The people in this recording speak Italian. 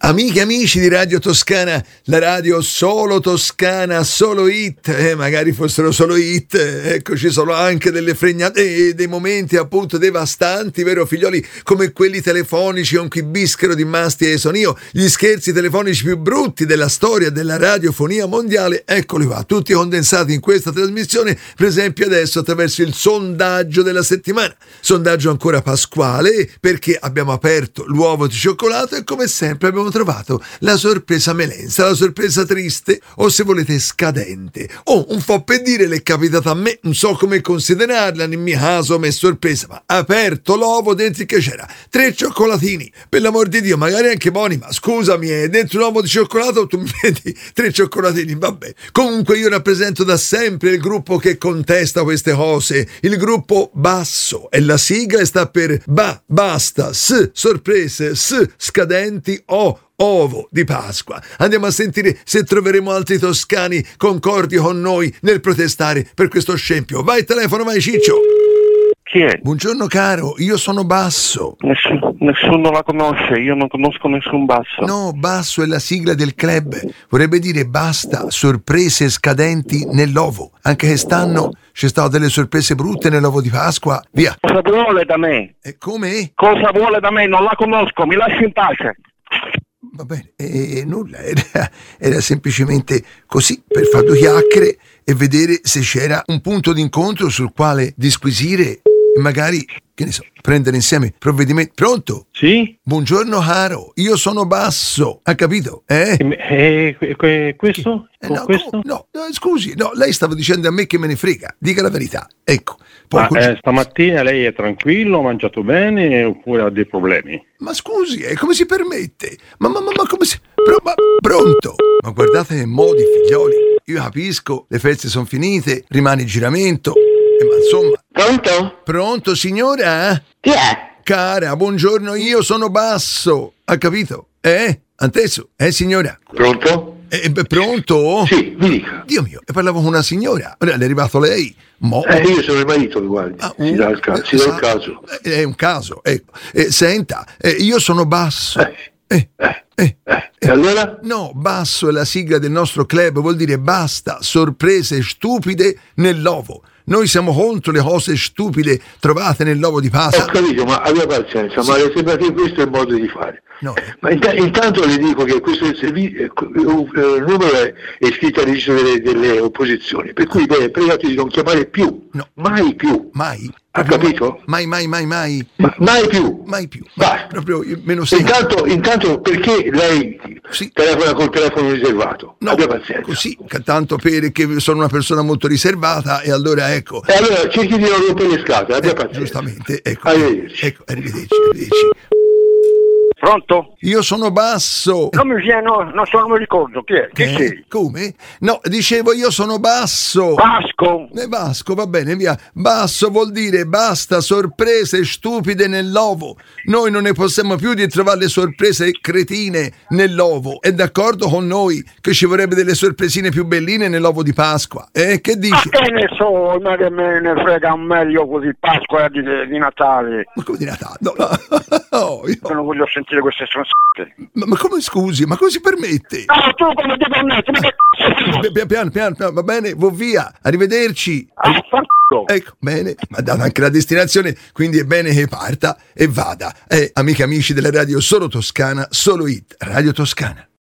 Amiche e amici di Radio Toscana, la radio solo toscana, solo hit, magari fossero solo hit, ecco, ci sono anche delle fregnate e dei momenti appunto devastanti, vero figlioli, come quelli telefonici con cui bischero di Masti e Sonio, gli scherzi telefonici più brutti della storia della radiofonia mondiale, eccoli qua, tutti condensati in questa trasmissione, per esempio adesso attraverso il sondaggio della settimana, sondaggio ancora pasquale, perché abbiamo aperto l'uovo di cioccolato e come sempre abbiamo trovato la sorpresa melenza, la sorpresa triste o se volete scadente o un po' per dire l'è capitata a me, non so come considerarla, nel mio caso mi è sorpresa, ma aperto l'uovo dentro che c'era 3 cioccolatini, per l'amor di Dio, magari anche buoni, ma scusami, dentro un uovo di cioccolato tu mi vedi 3 cioccolatini, vabbè. Comunque io rappresento da sempre il gruppo che contesta queste cose, il gruppo Basso, e la sigla sta per basta, sorprese, scadenti, ovo di Pasqua. Andiamo a sentire se troveremo altri toscani concordi con noi nel protestare per questo scempio. Vai telefono, vai Ciccio. Chi è? Buongiorno caro, io sono Basso. Nessuno la conosce, io non conosco nessun Basso. No, Basso è la sigla del club. Vorrebbe dire basta sorprese scadenti nell'ovo. Anche quest'anno c'è stato delle sorprese brutte nell'ovo di Pasqua. Via. Cosa vuole da me? E come? Cosa vuole da me? Non la conosco, mi lasci in pace. Va bene, nulla, era semplicemente così, per fare 2 chiacchiere e vedere se c'era un punto d'incontro sul quale disquisire e magari, che ne so, prendere insieme provvedimenti. Pronto? Sì? Buongiorno caro, io sono Basso, ha capito? Questo? No, questo? no, scusi, no, lei stava dicendo a me che me ne frega, dica la verità, ecco. Stamattina lei è tranquillo, ha mangiato bene oppure ha dei problemi? Ma scusi, come si permette? Ma come si... pronto? Ma guardate che modi, figlioli, io capisco, le feste sono finite, rimane il giramento, ma insomma... Pronto? Pronto, signora? Chi è? Cara, buongiorno, io sono Basso, ha capito? Anteso? Signora? Pronto? Pronto? Sì, mi dica. Dio mio, parlavo con una signora, ora è arrivato lei. Io sono il marito, guardi. Si dà il caso. È un caso, ecco. Senta, io sono Basso. E allora? No, Basso è la sigla del nostro club, vuol dire basta sorprese stupide nell'ovo. Noi siamo contro le cose stupide trovate nell'uovo di Pasqua. Ho capito, ma abbia pazienza, sì. Ma le sembra che questo è il modo di fare. No. Ma intanto le dico che questo il numero è scritto al registro delle opposizioni, per cui pregate di non chiamare più, no. Mai più. Mai? Ha capito? Mai. Mai più. Mai più. Basta. Proprio meno 6. Intanto perché lei telefona col telefono riservato? No, abbia pazienza. Così, tanto perché sono una persona molto riservata e allora ecco. E allora cerchi di non rompere le scatole, abbia pazienza. Giustamente, ecco. Arrivederci. Ecco, arrivederci. Pronto? Io sono Basso. Non mi viene, non so, non mi ricordo chi è. Chi sei? Come? No, dicevo io sono Basso. Vasco? Vasco, va bene, via. Basso vuol dire basta sorprese stupide nell'ovo. Noi non ne possiamo più di trovare le sorprese cretine nell'ovo. È d'accordo con noi che ci vorrebbe delle sorpresine più belline nell'ovo di Pasqua? Che dici? Ma che ne so, ma che me ne frega meglio così Pasqua di Natale. Ma come di Natale? No. Io non voglio sentire queste stronzate. Ma come scusi? Ma come si permette? Tu come ti permetti? Ma che piano, va bene, via. Arrivederci. Ecco, bene, ma data anche la destinazione, quindi è bene che parta e vada. Amiche e amici della radio solo toscana, solo hit, Radio Toscana.